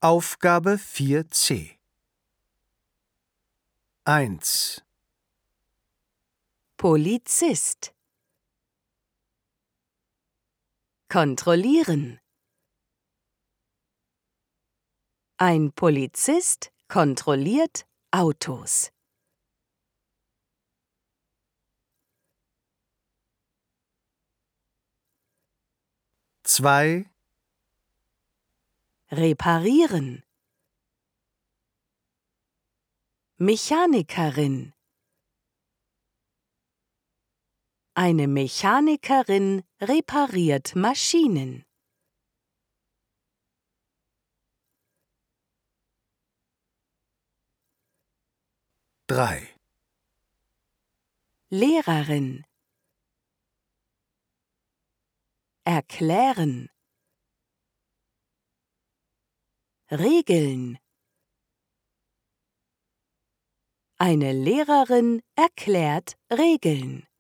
Aufgabe 4c 1. Polizist. Kontrollieren. Ein Polizist kontrolliert Autos. Zwei. Reparieren. Mechanikerin. Eine Mechanikerin repariert Maschinen. Drei. Lehrerin. Erklären. Regeln. Eine Lehrerin erklärt Regeln.